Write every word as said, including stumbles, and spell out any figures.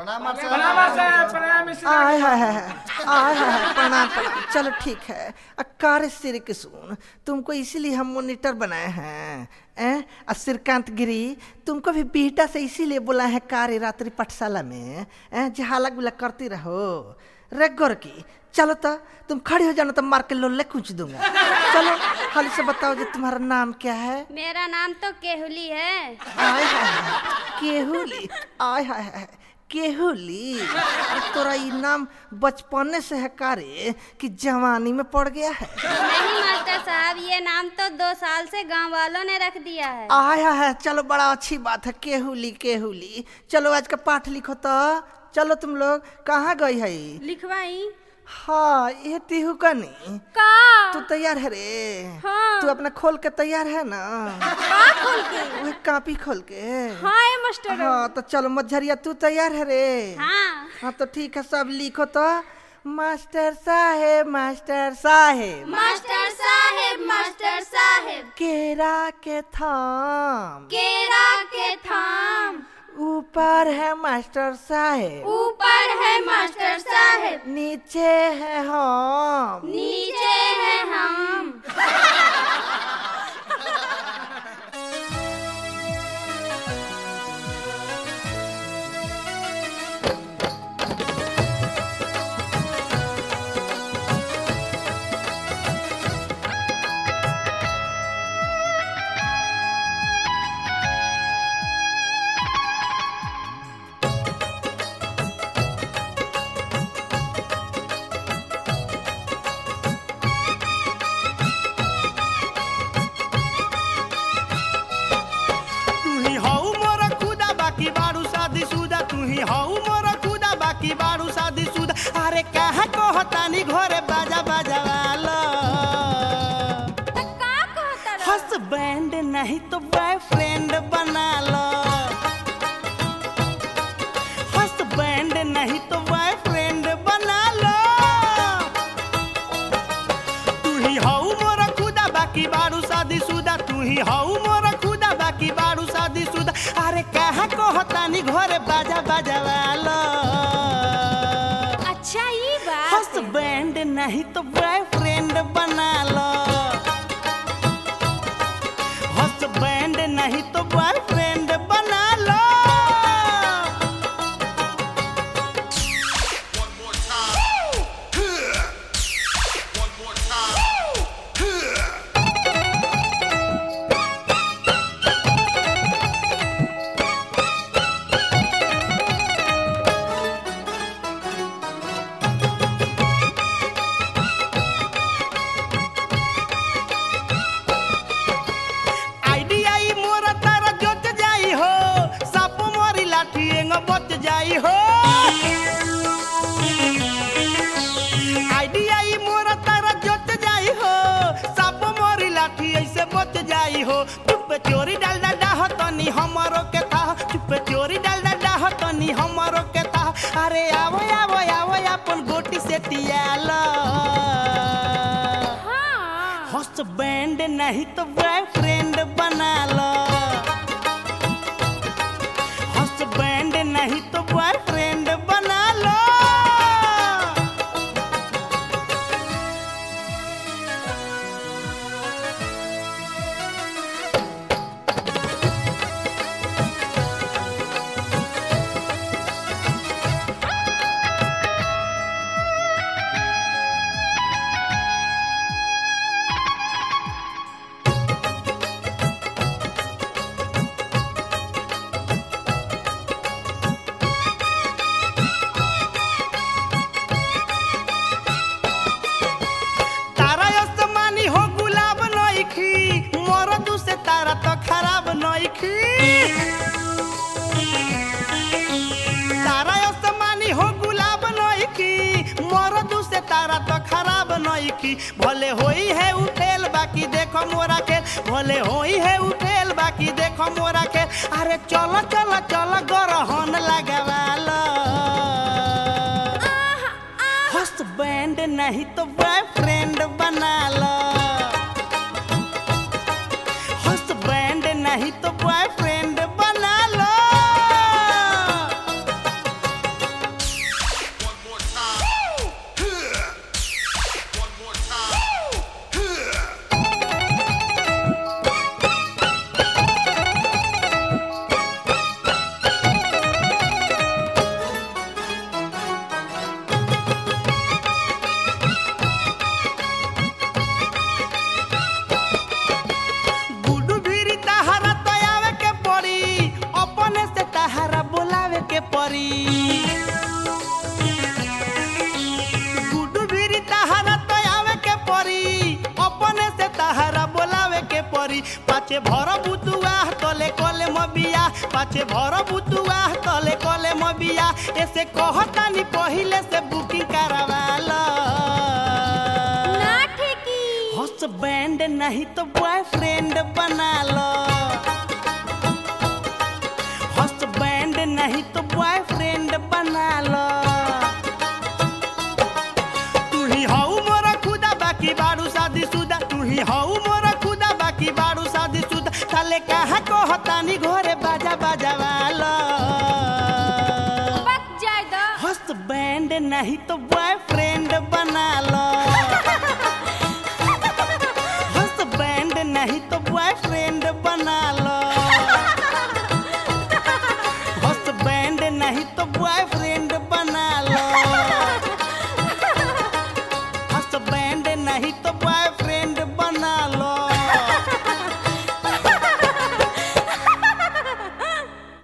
प्रणाम मास्टर आय हाय हाय आय हाय प्रणाम प्रणाम। चलो ठीक है। कार्य श्री किशोर, तुमको इसीलिए हम मॉनिटर बनाए हैं। ए? श्रीकांत गिरी, तुमको भी बीटा से इसीलिए बोला है कार्य रात्रि पाठशाला में जहाला गुला करती रहो। रे गोरकी, चलो तो तुम खड़ी हो जाना तो मार के लोले कूच दूंगा। चलो खाली से बताओ जो तुम्हारा नाम क्या है? मेरा नाम तो केहुली है। आय हाय केहुली, आय हाय हाय केहुली, तोरा ये नाम बचपने से है कारे कि जवानी में पड़ गया है? नहीं मास्टर साहब, ये नाम तो दो साल से गांव वालों ने रख दिया है। आय हाय, चलो बड़ा अच्छी बात है केहुली केहुली। चलो आज का पाठ लिखो तो। चलो तुम लोग कहाँ गई है? लिखवाई। हाँ ये टीहू का नहीं का तू तैयार है रे? हाँ। तू अपना खोल के तैयार है ना? का खोल के? वह कापी खोल के। हाँ ये मास्टर। हाँ तो चलो मझरिया तू तैयार है रे? हाँ। हाँ तो ठीक है, सब लिखो तो। मास्टर साहेब मास्टर साहेब मास्टर साहेब मास्टर साहेब केरा के थाम केरा के थाम ऊपर है मास्टर साहेब ऊपर है मास्टर साहेब नीचे है हम नीचे है हम। अरे कहाँ को हतानी घरे बाजा बजावालो हस्बैंड नहीं तो बॉयफ्रेंड बना लो। हस्बैंड नहीं तो बॉयफ्रेंड बना लो। तू ही हाउ मोरा खुदा बाकी बारू शादी शुदा तू ही हाउ मोरा खुदा बाकी बारू शादी शुदा। अरे कहाँ को हतानी घरे बाजा बजावालो हस्बैंड नहीं तो बॉयफ्रेंड बना लो। हस्बैंड नहीं तो बॉयफ्रेंड बना लो। बच जाई हो आइडिया मोरा तारा जच जाई हो साप मोरी लाठी ऐसे बच जाई हो। चुप चोरी डाल डाल डाह तनी हमरो के था चुप चोरी डाल डाल डाह तनी हमरो के था। अरे आवो आवो आवो अपन गोटी से तियाला हस्बैंड नहीं तो बॉयफ्रेंड बना लो। हस्बैंड नहीं तो बॉयफ्रेंड बना लो। तारा आसमानी हो गुलाब नइखी मरदू से तारा तो खराब नइखी। भले होई है उठेल बाकी देखो मोरा खेल भले होई है उठेल बाकी देखो मोरा खेल। अरे चलो चलो चलो गरहन लगावालो हस्बैंड नहीं तो बॉयफ्रेंड बना लो। हस्बैंड नहीं तो बॉयफ्रेंड बना लो। पाचे भर बुतुआ तले कले मबिया पाचे भर बुतुआ तले कले मबिया ऐसे कहतानी पहिले से बुकिंग करवाला ना ठेकी हस्बैंड नहीं तो बॉयफ्रेंड बना लो हस्बैंड नहीं तो बॉयफ्रेंड बना लो तू ही हाउ मोरा खुदा बाकी बारू शादी सुदा तू ही हाउ मोरा खुदा बाकी बारू शादी सुदा थाले कहा कहतानी घरे बाजा बाजा वाला बक जाए दो हस्बैंड नहीं तो बॉयफ्रेंड बना लो